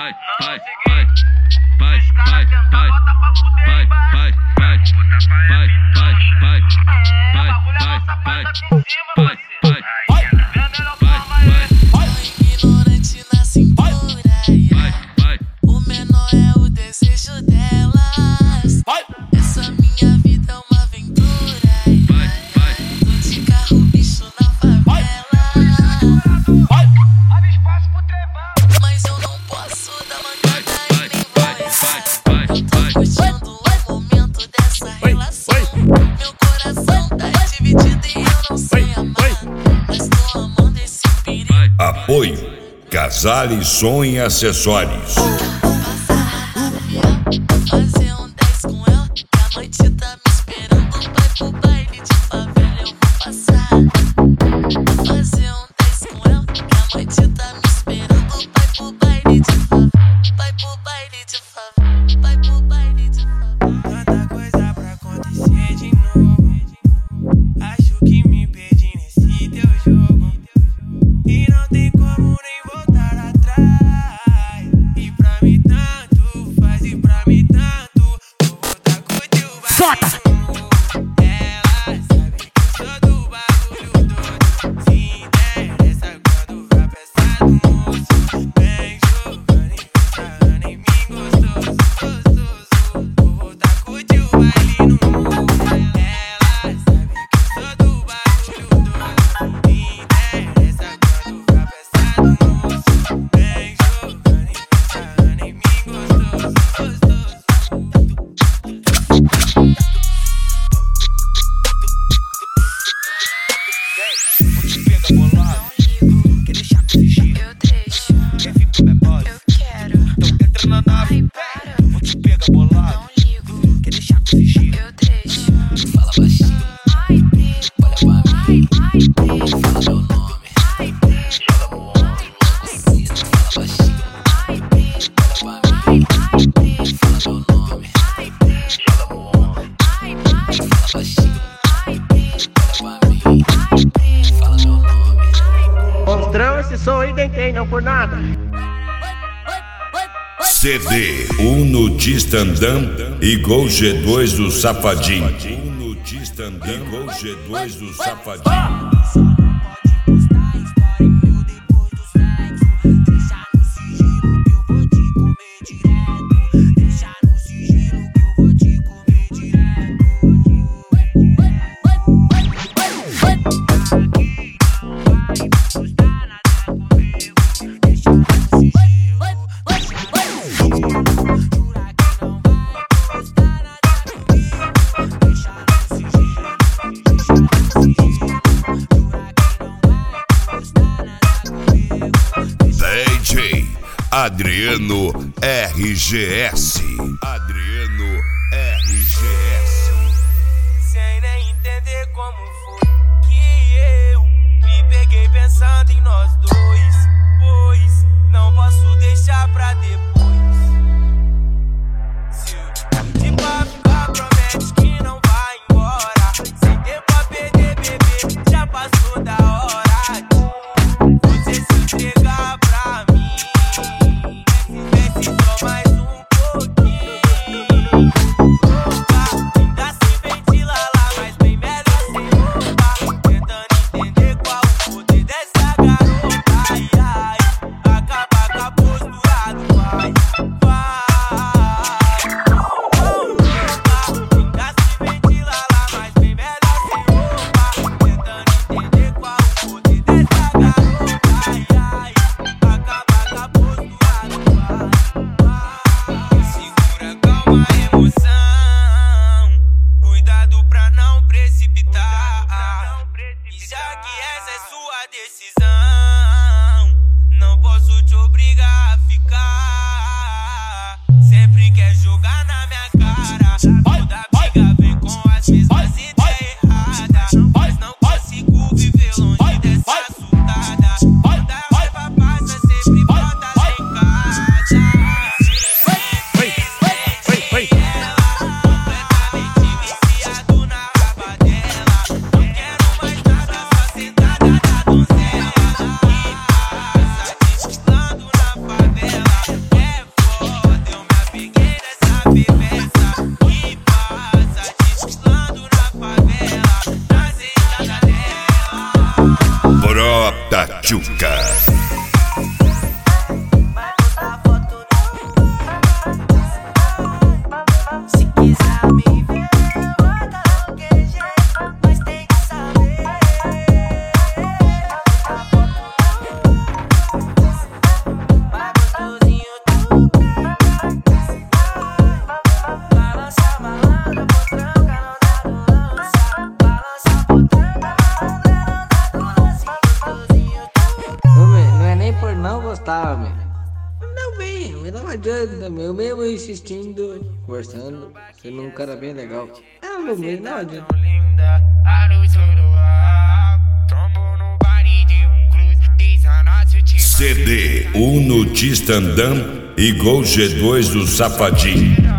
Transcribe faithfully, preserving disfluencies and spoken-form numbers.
vai, vai, vai, vai, vai, vai, vai, vai, vai, vai, vai, vai, vai, vai, vai, vai, vai, ignorante na cintura, o menor é o desejo delas. Essa minha vida é uma aventura. Tô de carro, bicho na favela. Abre espaço pro trevão, mas eu não posso dar mancada e nem vou errar. Tô curtindo o momento dessa relação. Meu coração tá dividido e eu não sei amar, mas tô amando esse perigo. Apoio Casale Som e Acessórios. Fazer um dez com ela, que a noite tá me esperando. Vai pro baile de favela, eu vou passar. Fazer um dez com ela, que a noite tá me esperando. Vai pro baile de favela, vai pro baile de favela, vai pro baile de favela. Tanta coisa pra acontecer de novo. Acho que me perdi nesse teu jogo e não tem como nem voltar atrás. E pra mim tanto faz, e pra mim tanto vou voltar com o teu baile. Ela sabe que eu sou do bagulho todo. Se interessa quando vai pensar no moço. Vem jogando e vem sarrando em mim gostoso, gostoso. Vou voltar com o teu baile no morro. Ela sabe que eu sou do bagulho todo. Se interessa quando vai pensar no moço. Vem jogando e vem sarrando em mim gostoso, gostoso. Vou te pegar bolado, quer deixar com sigilo. Eu deixo, Quer ficar minha bola? eu quero. Então entra na nave. Ai, para, Vou te pegar bolado, não ligo. quer deixar com sigilo. Eu deixo. Fala baixinho. Ai, Deus. Olha pra mim. Ai, Deus. Fala meu nome. Ai, Deus. Joga pro ombro. Cita, fala baixinho. Ai, Deus. Olha pra mim. Ai, Deus. Fala meu nome. Ai, Deus. Joga pro ombro. Ai, ai. Fala baixinho. Ai, Deus. Olha pra mim. Ai, Deus. Fala meu nome. Monstrão, esse som aí tentei, não por nada. C D Uno Distandam e Gol G dois do Safadinho. Uno Distandam e Gol G dois do Safadinho. D J Adriano R G S. Adriano R G S. Sem nem entender como foi que eu me peguei pensando em nós dois. Pois não posso deixar pra depois. Se eu pedir pra ficar, promete que não vai embora. Sem tempo a perder, bebê, já passou da hora. Você se entregar pra mim, desce só mais um pouquinho. Se quiser me ver, bota qualquer jeito, mas tem que saber. Vai gostosinho tu, balança malandro, potranca não dá do lança. Balança potranca malandro, não dá do lance. Gostosinho tu. Homem, não é nem por não gostar, homem. Não vem, homem, não adianta, meu. Eu mesmo insistindo, conversando, sendo um cara bem legal. Ah, meu bem, não adianta. Linda, a luz do trombo no baile de um cruz, diz a nossa C D, o Nudista Andam e Gol G dois do Safadinho.